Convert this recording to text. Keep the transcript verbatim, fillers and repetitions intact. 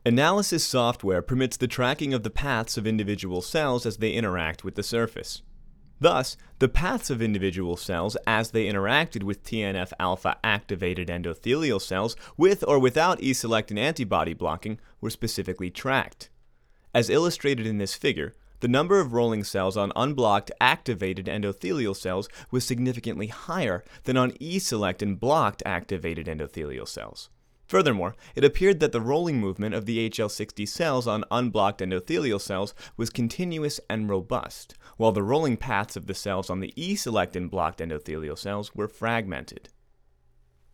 Analysis software permits the tracking of the paths of individual cells as they interact with the surface. Thus, the paths of individual cells as they interacted with T N F alpha activated endothelial cells with or without E-selectin antibody blocking were specifically tracked. As illustrated in this figure, the number of rolling cells on unblocked activated endothelial cells was significantly higher than on E-selectin blocked activated endothelial cells. Furthermore, it appeared that the rolling movement of the H L sixty cells on unblocked endothelial cells was continuous and robust, while the rolling paths of the cells on the E-selectin blocked endothelial cells were fragmented.